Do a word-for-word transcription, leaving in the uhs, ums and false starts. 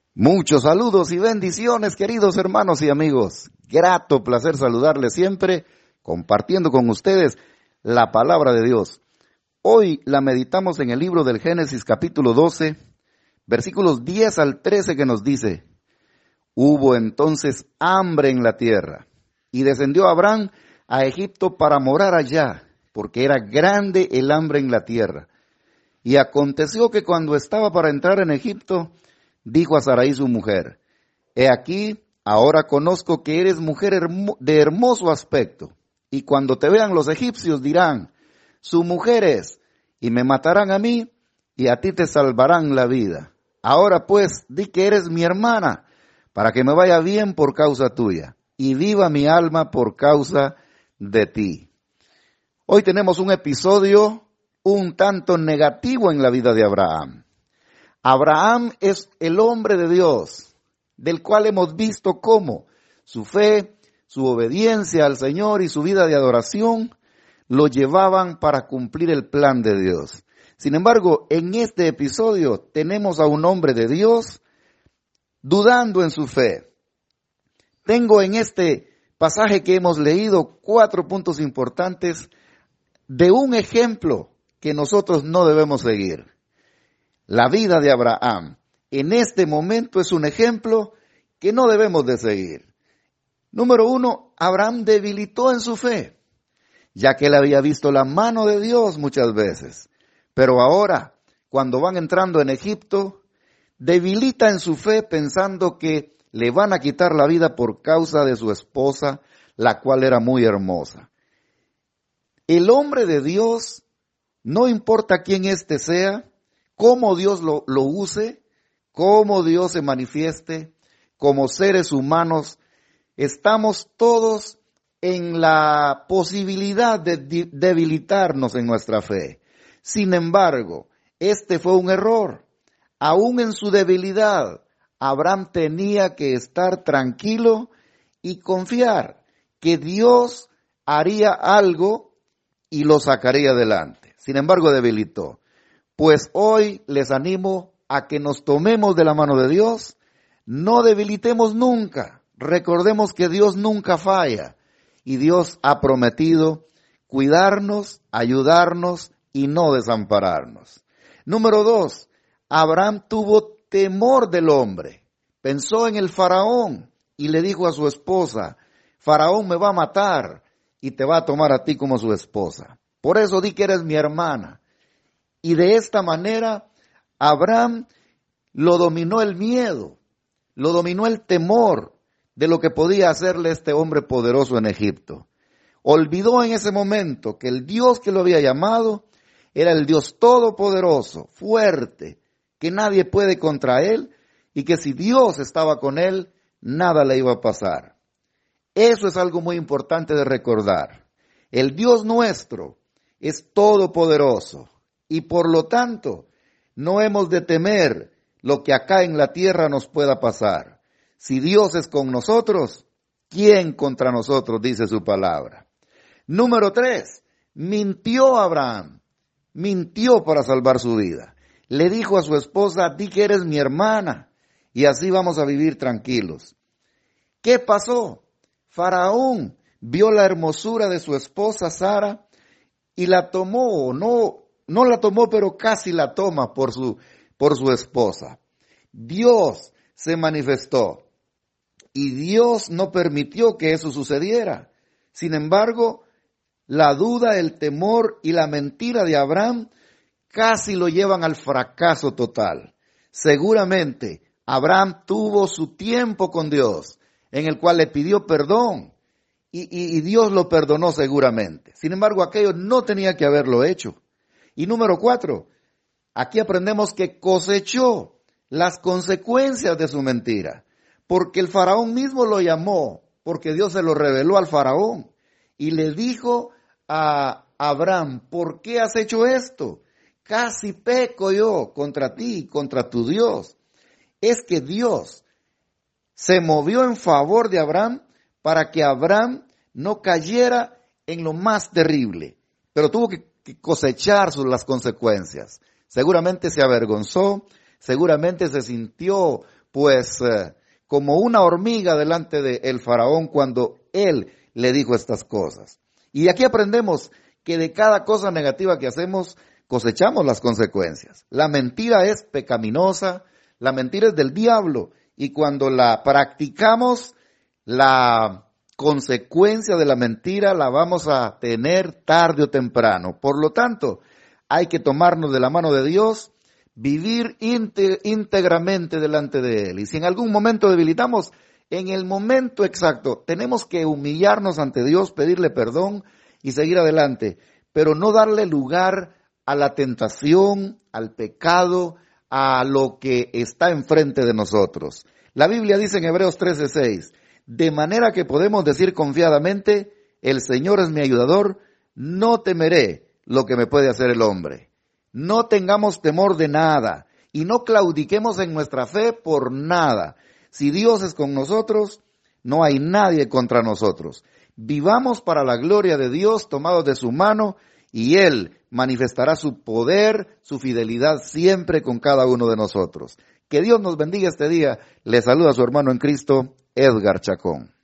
Muchos saludos y bendiciones, queridos hermanos y amigos. Grato placer saludarles siempre, compartiendo con ustedes la palabra de Dios. Hoy la meditamos en el libro del Génesis capítulo doce, versículos diez al trece, que nos dice: Hubo entonces hambre en la tierra, y descendió Abraham a Egipto para morar allá, porque era grande el hambre en la tierra. Y aconteció que cuando estaba para entrar en Egipto, dijo a Sarai su mujer: He aquí, ahora conozco que eres mujer hermo- de hermoso aspecto, y cuando te vean los egipcios dirán: su mujer es, y me matarán a mí, y a ti te salvarán la vida. Ahora pues, di que eres mi hermana, para que me vaya bien por causa tuya, y viva mi alma por causa de ti. Hoy tenemos un episodio un tanto negativo en la vida de Abraham. Abraham es el hombre de Dios, del cual hemos visto cómo su fe, su obediencia al Señor y su vida de adoración lo llevaban para cumplir el plan de Dios. Sin embargo, en este episodio tenemos a un hombre de Dios dudando en su fe. Tengo en este pasaje que hemos leído cuatro puntos importantes de un ejemplo que nosotros no debemos seguir. La vida de Abraham en este momento es un ejemplo que no debemos de seguir. Número uno, Abraham debilitó en su fe, ya que él había visto la mano de Dios muchas veces. Pero ahora, cuando van entrando en Egipto, debilita en su fe pensando que le van a quitar la vida por causa de su esposa, la cual era muy hermosa. El hombre de Dios, no importa quién éste sea, cómo Dios lo, lo use, cómo Dios se manifieste, como seres humanos, estamos todos en la posibilidad de di- debilitarnos en nuestra fe. Sin embargo, este fue un error. Aún en su debilidad, Abraham tenía que estar tranquilo y confiar que Dios haría algo y lo sacaría adelante. Sin embargo, debilitó. Pues hoy les animo a que nos tomemos de la mano de Dios, no debilitemos nunca, recordemos que Dios nunca falla y Dios ha prometido cuidarnos, ayudarnos y no desampararnos. Número dos, Abraham tuvo temor del hombre, pensó en el faraón y le dijo a su esposa: Faraón me va a matar y te va a tomar a ti como su esposa. Por eso di que eres mi hermana. Y de esta manera, Abraham lo dominó el miedo, lo dominó el temor de lo que podía hacerle este hombre poderoso en Egipto. Olvidó en ese momento que el Dios que lo había llamado era el Dios todopoderoso, fuerte, que nadie puede contra él, y que si Dios estaba con él, nada le iba a pasar. Eso es algo muy importante de recordar. El Dios nuestro es todopoderoso. Y por lo tanto, no hemos de temer lo que acá en la tierra nos pueda pasar. Si Dios es con nosotros, ¿quién contra nosotros? Dice su palabra. Número tres, mintió Abraham. Mintió para salvar su vida. Le dijo a su esposa: di que eres mi hermana y así vamos a vivir tranquilos. ¿Qué pasó? Faraón vio la hermosura de su esposa Sara y la tomó, no No la tomó, pero casi la toma por su, por su esposa. Dios se manifestó y Dios no permitió que eso sucediera. Sin embargo, la duda, el temor y la mentira de Abraham casi lo llevan al fracaso total. Seguramente Abraham tuvo su tiempo con Dios, en el cual le pidió perdón y, y, y Dios lo perdonó seguramente. Sin embargo, aquello no tenía que haberlo hecho. Y número cuatro, aquí aprendemos que cosechó las consecuencias de su mentira, porque el faraón mismo lo llamó, porque Dios se lo reveló al faraón y le dijo a Abraham: ¿por qué has hecho esto? Casi peco yo contra ti, contra tu Dios. Es que Dios se movió en favor de Abraham para que Abraham no cayera en lo más terrible, pero tuvo que cosechar las consecuencias. Seguramente se avergonzó, seguramente se sintió pues eh, como una hormiga delante de el faraón cuando él le dijo estas cosas. Y de aquí aprendemos que de cada cosa negativa que hacemos cosechamos las consecuencias. La mentira es pecaminosa, la mentira es del diablo, y cuando la practicamos, la consecuencia de la mentira la vamos a tener tarde o temprano. Por lo tanto, hay que tomarnos de la mano de Dios, vivir íntegramente delante de Él. Y si en algún momento debilitamos, en el momento exacto, tenemos que humillarnos ante Dios, pedirle perdón y seguir adelante, pero no darle lugar a la tentación, al pecado, a lo que está enfrente de nosotros. La Biblia dice en Hebreos trece seis, de manera que podemos decir confiadamente, el Señor es mi ayudador, no temeré lo que me puede hacer el hombre. No tengamos temor de nada y no claudiquemos en nuestra fe por nada. Si Dios es con nosotros, no hay nadie contra nosotros. Vivamos para la gloria de Dios, tomados de su mano, y Él manifestará su poder, su fidelidad siempre con cada uno de nosotros. Que Dios nos bendiga este día. Le saluda a su hermano en Cristo, Edgar Chacón.